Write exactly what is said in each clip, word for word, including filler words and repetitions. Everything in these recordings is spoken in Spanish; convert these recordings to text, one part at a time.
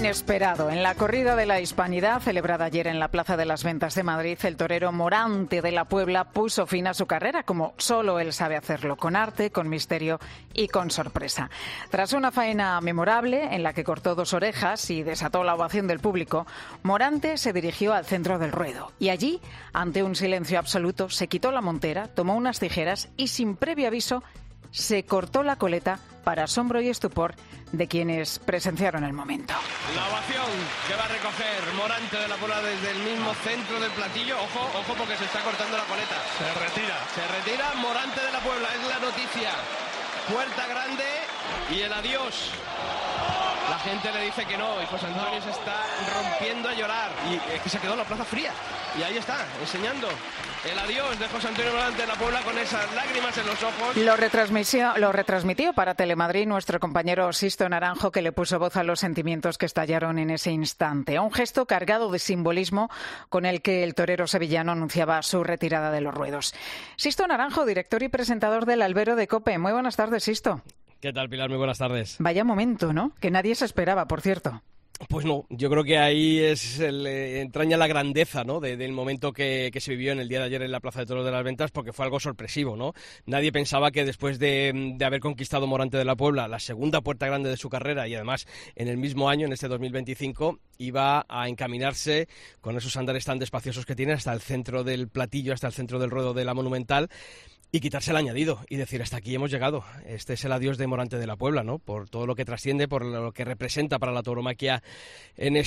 inesperado. En la corrida de la Hispanidad, celebrada ayer en la Plaza de las Ventas de Madrid, el torero Morante de la Puebla puso fin a su carrera, como solo él sabe hacerlo, con arte, con misterio y con sorpresa. Tras una faena memorable en la que cortó dos orejas y desató la ovación del público, Morante se dirigió al centro del ruedo y allí, ante un silencio absoluto, se quitó la montera, tomó unas tijeras y, sin previo aviso, se cortó la coleta para asombro y estupor de quienes presenciaron el momento. La ovación que va a recoger Morante de la Puebla desde el mismo centro del platillo. Ojo, ojo, porque se está cortando la coleta. Se retira. Se retira Morante de la Puebla, es la noticia. Puerta grande y el adiós. La gente le dice que no y José Antonio se está rompiendo a llorar. Y es que se ha quedado la plaza fría. Y ahí está, enseñando el adiós de José Antonio Morante de la Puebla con esas lágrimas en los ojos. Lo retransmitió, lo retransmitió para Telemadrid nuestro compañero Sisto Naranjo, que le puso voz a los sentimientos que estallaron en ese instante. Un gesto cargado de simbolismo con el que el torero sevillano anunciaba su retirada de los ruedos. Sisto Naranjo, director y presentador del Albero de COPE. Muy buenas tardes, Sisto. ¿Qué tal, Pilar? Muy buenas tardes. Vaya momento, ¿no? Que nadie se esperaba, por cierto. Pues no, yo creo que ahí es el, eh, entraña la grandeza, ¿no? de, del momento que, que se vivió en el día de ayer en la Plaza de Toros de las Ventas, porque fue algo sorpresivo, ¿no? Nadie pensaba que después de, de haber conquistado Morante de la Puebla, la segunda puerta grande de su carrera, y además en el mismo año, en este dos mil veinticinco, iba a encaminarse con esos andares tan despaciosos que tiene hasta el centro del platillo, hasta el centro del ruedo de la Monumental, y quitarse el añadido y decir, hasta aquí hemos llegado. Este es el adiós de Morante de la Puebla, ¿no? Por todo lo que trasciende, por lo que representa para la tauromaquia en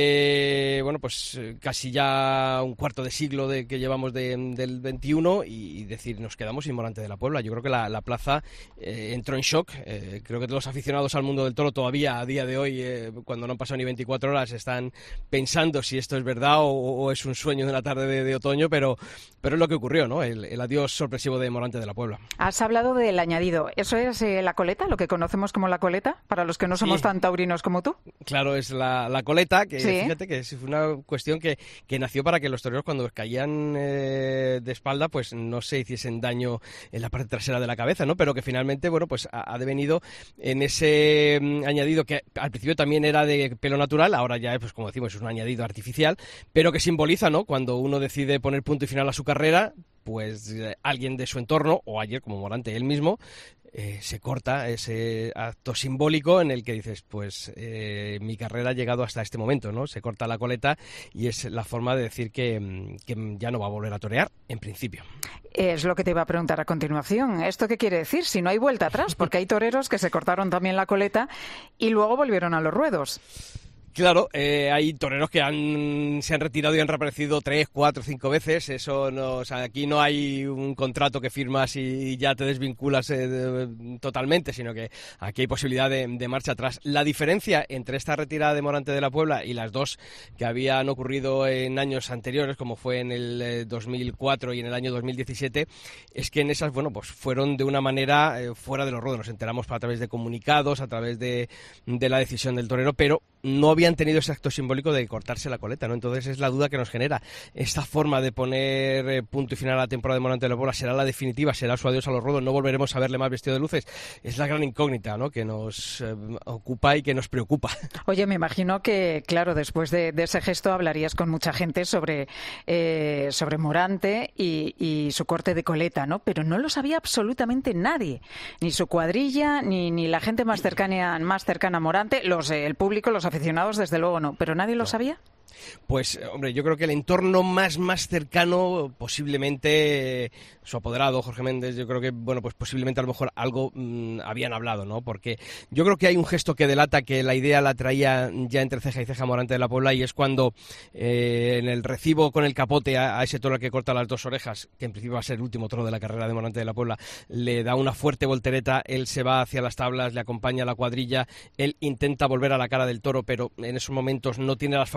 este, bueno, pues casi ya un cuarto de siglo de que llevamos de, del veintiuno, y decir, nos quedamos sin Morante de la Puebla. Yo creo que la, la plaza eh, entró en shock. Eh, creo que los aficionados al mundo del toro todavía a día de hoy, eh, cuando no han pasado ni veinticuatro horas, están pensando si esto es verdad o, o es un sueño de una tarde de, de otoño, pero, pero es lo que ocurrió, ¿no? El, el adiós sorpresivo de Morante de la Puebla. Has hablado del añadido. ¿Eso es eh, la coleta, lo que conocemos como la coleta, para los que no somos sí. tan taurinos como tú? Claro, es la, la coleta, que ¿Sí? Fíjate que es una cuestión que, que nació para que los toreros, cuando caían eh, de espalda, pues no se hiciesen daño en la parte trasera de la cabeza, ¿no? Pero que finalmente, bueno, pues ha, ha devenido en ese um, añadido que al principio también era de pelo natural, ahora ya, pues como decimos, es un añadido artificial, pero que simboliza, ¿no? Cuando uno decide poner punto y final a su carrera, pues eh, alguien de su entorno, o ayer como Morante él mismo, eh, se corta ese acto simbólico en el que dices, pues eh, mi carrera ha llegado hasta este momento, ¿no? Se corta la coleta y es la forma de decir que, que ya no va a volver a torear, en principio. Es lo que te iba a preguntar a continuación. ¿Esto qué quiere decir? Si no hay vuelta atrás, porque hay toreros que se cortaron también la coleta y luego volvieron a los ruedos. Claro, eh, hay toreros que han, se han retirado y han reaparecido tres, cuatro, cinco veces. Eso no, o sea, aquí no hay un contrato que firmas y ya te desvinculas eh, de, totalmente, sino que aquí hay posibilidad de, de marcha atrás. La diferencia entre esta retirada de Morante de la Puebla y las dos que habían ocurrido en años anteriores, como fue en el eh, dos mil cuatro y en el año dos mil diecisiete, es que en esas, bueno, pues fueron de una manera eh, fuera de los ruedos. Nos enteramos a través de comunicados, a través de, de la decisión del torero, pero no habían tenido ese acto simbólico de cortarse la coleta, ¿no? Entonces es la duda que nos genera. Esta forma de poner eh, punto y final a la temporada de Morante de la Puebla, ¿será la definitiva? ¿Será su adiós a los ruedos? ¿No volveremos a verle más vestido de luces? Es la gran incógnita, ¿no? Que nos eh, ocupa y que nos preocupa. Oye, me imagino que, claro, después de, de ese gesto hablarías con mucha gente sobre, eh, sobre Morante y, y su corte de coleta, ¿no? Pero no lo sabía absolutamente nadie. Ni su cuadrilla, ni, ni la gente más cercana, más cercana a Morante, los, eh, el público, los aficionados, desde luego no, pero nadie lo no. sabía. Pues, hombre, yo creo que el entorno más, más cercano, posiblemente eh, su apoderado, Jorge Méndez, yo creo que, bueno, pues posiblemente a lo mejor algo mmm, habían hablado, ¿no? Porque yo creo que hay un gesto que delata que la idea la traía ya entre ceja y ceja Morante de la Puebla, y es cuando eh, en el recibo con el capote a, a ese toro que corta las dos orejas, que en principio va a ser el último toro de la carrera de Morante de la Puebla, le da una fuerte voltereta, él se va hacia las tablas, le acompaña a la cuadrilla, él intenta volver a la cara del toro, pero en esos momentos no tiene las facultades necesarias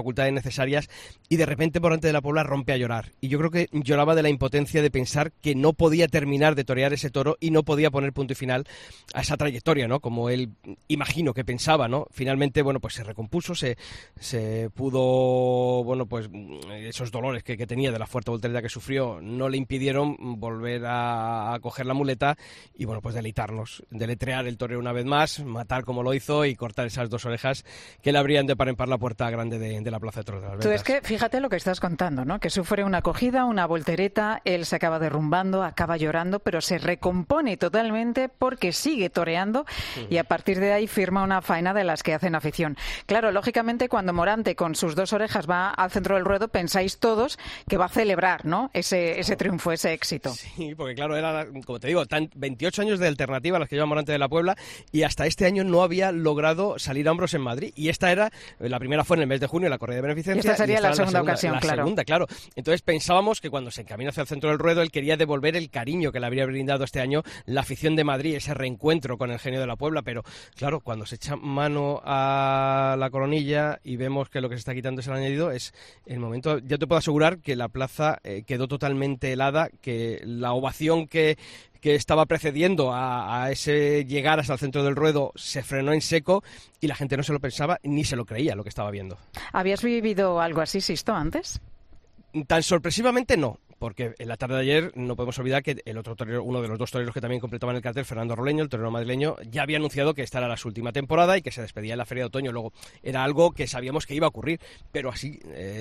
innecesarias, y de repente Morante de la Puebla rompe a llorar. Y yo creo que lloraba de la impotencia de pensar que no podía terminar de torear ese toro y no podía poner punto y final a esa trayectoria, ¿no? Como él, imagino que pensaba, ¿no? Finalmente, bueno, pues se recompuso, se, se pudo, bueno, pues esos dolores que, que tenía de la fuerte voltereta que sufrió no le impidieron volver a, a coger la muleta y, bueno, pues deleitarnos, deletrear el torero una vez más, matar como lo hizo y cortar esas dos orejas que le habrían de par en par la puerta grande de, de la Plaza de Toros de las Ventas. Tú es que fíjate lo que estás contando, ¿no? Que sufre una acogida, una voltereta, él se acaba derrumbando, acaba llorando, pero se recompone totalmente porque sigue toreando y a partir de ahí firma una faena de las que hacen afición. Claro, lógicamente cuando Morante con sus dos orejas va al centro del ruedo, pensáis todos que va a celebrar, ¿no? Ese, ese triunfo, ese éxito. Sí, porque claro, era, como te digo, tan veintiocho años de alternativa las que lleva Morante de la Puebla y hasta este año no había logrado salir a hombros en Madrid. Y esta era, la primera fue en el mes de junio, la corrida de beneficencia. Y esta sería y esta la, segunda la segunda ocasión, la claro. La segunda, claro. Entonces pensábamos que cuando se encamina hacia el centro del ruedo, él quería devolver el cariño que le habría brindado este año la afición de Madrid, ese reencuentro con el genio de la Puebla. Pero claro, cuando se echa mano a la coronilla y vemos que lo que se está quitando es el añadido, es el momento. Ya te puedo asegurar que la plaza eh, quedó totalmente helada, que la ovación que que estaba precediendo a, a ese llegar hasta el centro del ruedo se frenó en seco y la gente no se lo pensaba ni se lo creía lo que estaba viendo. ¿Habías vivido algo así, Sisto, antes? Tan sorpresivamente no, porque en la tarde de ayer no podemos olvidar que el otro torero, uno de los dos toreros que también completaban el cartel, Fernando Roleño, el torero madrileño, ya había anunciado que esta era la su última temporada y que se despedía en la Feria de Otoño. Luego era algo que sabíamos que iba a ocurrir, pero así,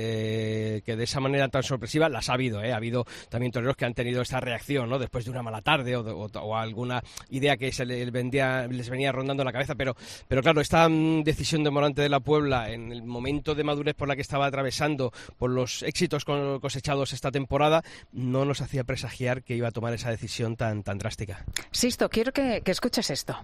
eh, que de esa manera tan sorpresiva las ha habido, ¿eh? Ha habido también toreros que han tenido esta reacción, ¿no? Después de una mala tarde o, o, o alguna idea que se les, vendía, les venía rondando en la cabeza, pero, pero claro, esta um, decisión de Morante de la Puebla en el momento de madurez por la que estaba atravesando, por los éxitos cosechados esta temporada, no nos hacía presagiar que iba a tomar esa decisión tan, tan drástica. Sisto, quiero que, que escuches esto.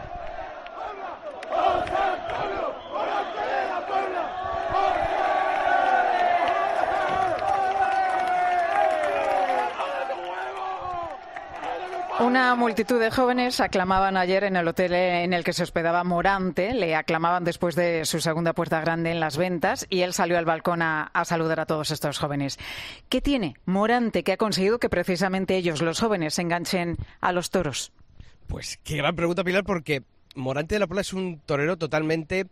Una multitud de jóvenes aclamaban ayer en el hotel en el que se hospedaba Morante, le aclamaban después de su segunda puerta grande en Las Ventas y él salió al balcón a, a saludar a todos estos jóvenes. ¿Qué tiene Morante que ha conseguido que precisamente ellos, los jóvenes, se enganchen a los toros? Pues qué gran pregunta, Pilar, porque Morante de la Puebla es un torero totalmente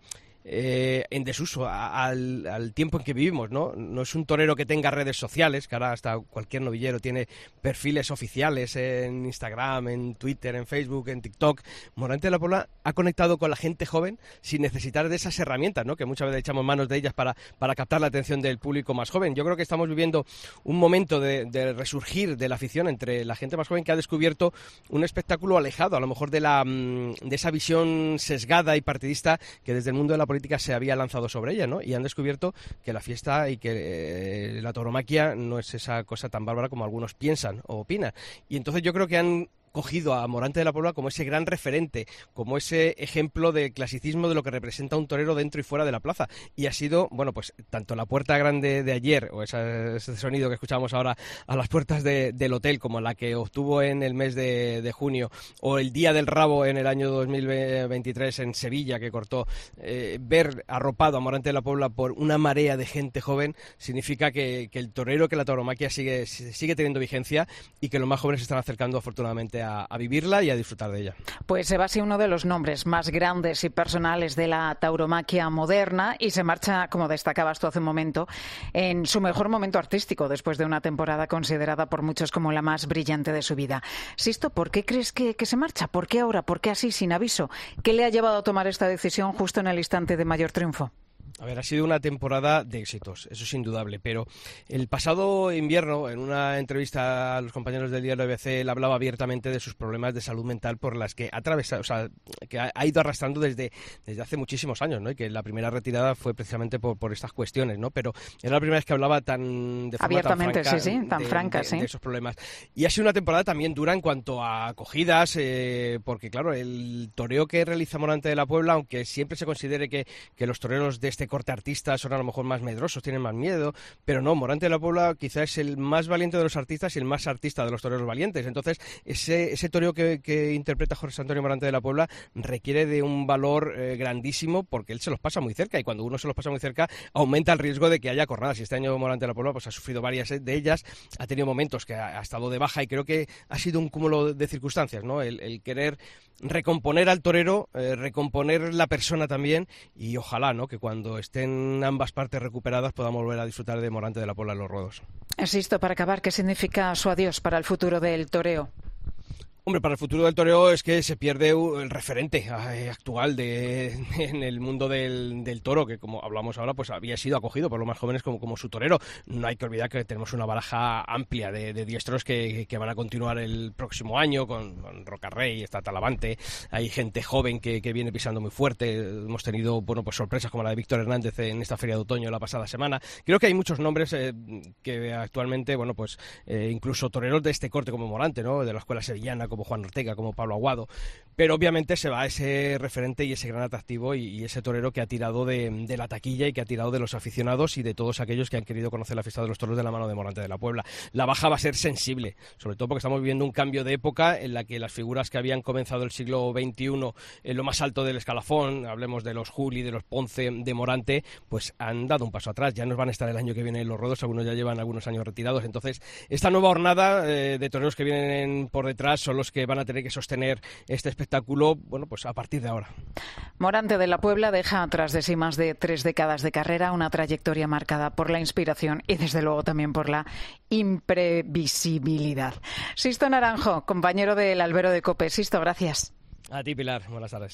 Eh, en desuso a, al, al tiempo en que vivimos, ¿no? No es un torero que tenga redes sociales, que ahora hasta cualquier novillero tiene perfiles oficiales en Instagram, en Twitter, en Facebook, en TikTok. Morante de la Puebla ha conectado con la gente joven sin necesitar de esas herramientas, ¿no? Que muchas veces echamos manos de ellas para, para captar la atención del público más joven. Yo creo que estamos viviendo un momento de, de resurgir de la afición entre la gente más joven que ha descubierto un espectáculo alejado, a lo mejor de, la, de esa visión sesgada y partidista que desde el mundo de la política se había lanzado sobre ella, ¿no? Y han descubierto que la fiesta y que eh, la tauromaquia no es esa cosa tan bárbara como algunos piensan o opinan. Y entonces yo creo que han cogido a Morante de la Puebla como ese gran referente, como ese ejemplo de clasicismo de lo que representa un torero dentro y fuera de la plaza. Y ha sido, bueno, pues tanto la puerta grande de ayer, o esa, ese sonido que escuchamos ahora a las puertas de, del hotel, como la que obtuvo en el mes de, de junio, o el Día del Rabo en el año dos mil veintitrés en Sevilla, que cortó, eh, ver arropado a Morante de la Puebla por una marea de gente joven, significa que, que el torero, que la tauromaquia sigue, sigue teniendo vigencia y que los más jóvenes se están acercando afortunadamente A, a vivirla y a disfrutar de ella. Pues se va a ser uno de los nombres más grandes y personales de la tauromaquia moderna y se marcha, como destacabas tú hace un momento, en su mejor momento artístico después de una temporada considerada por muchos como la más brillante de su vida. Sisto, ¿por qué crees que, que se marcha? ¿Por qué ahora? ¿Por qué así, sin aviso? ¿Qué le ha llevado a tomar esta decisión justo en el instante de mayor triunfo? A ver, ha sido una temporada de éxitos, eso es indudable, pero el pasado invierno, en una entrevista a los compañeros del diario B B C, él hablaba abiertamente de sus problemas de salud mental por las que ha atravesado, o sea, que ha, ha ido arrastrando desde, desde hace muchísimos años, ¿no? Y que la primera retirada fue precisamente por, por estas cuestiones, ¿no? Pero era la primera vez que hablaba tan de forma abiertamente, tan franca, sí, sí, tan de, franca, de, sí. de esos problemas. Y ha sido una temporada también dura en cuanto a acogidas, eh, porque claro, el toreo que realiza Morante de la Puebla, aunque siempre se considere que, que los toreros de este corte artista son a lo mejor más medrosos, tienen más miedo, pero no, Morante de la Puebla quizás es el más valiente de los artistas y el más artista de los toreros valientes. Entonces, ese, ese toreo que, que interpreta José Antonio Morante de la Puebla requiere de un valor eh, grandísimo, porque él se los pasa muy cerca, y cuando uno se los pasa muy cerca aumenta el riesgo de que haya cornadas. Y este año Morante de la Puebla pues ha sufrido varias de ellas, ha tenido momentos que ha, ha estado de baja, y creo que ha sido un cúmulo de circunstancias, ¿no? El, el querer recomponer al torero, eh, recomponer la persona también, y ojalá, ¿no?, que cuando estén ambas partes recuperadas podamos volver a disfrutar de Morante de la Puebla en los ruedos. Existo, para acabar, ¿qué significa su adiós para el futuro del toreo? Hombre, para el futuro del toreo es que se pierde el referente actual de, en el mundo del, del toro, que como hablamos ahora, pues había sido acogido por los más jóvenes como, como su torero. No hay que olvidar que tenemos una baraja amplia de, de diestros que, que van a continuar el próximo año, con, con Rocarrey, está Talavante, hay gente joven que, que viene pisando muy fuerte. Hemos tenido, bueno, pues sorpresas como la de Víctor Hernández en esta feria de otoño la pasada semana. Creo que hay muchos nombres eh, que actualmente, bueno, pues eh, incluso toreros de este corte como Morante, ¿no?, de la escuela sevillana, como Juan Ortega, como Pablo Aguado, pero obviamente se va ese referente y ese gran atractivo y, y ese torero que ha tirado de, de la taquilla y que ha tirado de los aficionados y de todos aquellos que han querido conocer la fiesta de los toros de la mano de Morante de la Puebla. La baja va a ser sensible, sobre todo porque estamos viviendo un cambio de época en la que las figuras que habían comenzado el siglo veintiuno en lo más alto del escalafón, hablemos de los Juli, de los Ponce, de Morante, pues han dado un paso atrás, ya nos van a estar el año que viene en los ruedos, algunos ya llevan algunos años retirados. Entonces esta nueva hornada eh, de toreros que vienen por detrás son los que van a tener que sostener este espectáculo, bueno, pues a partir de ahora. Morante de la Puebla deja atrás de sí más de tres décadas de carrera, una trayectoria marcada por la inspiración y desde luego también por la imprevisibilidad. Sisto Naranjo, compañero del Albero de COPE. Sisto, gracias. A ti, Pilar. Buenas tardes.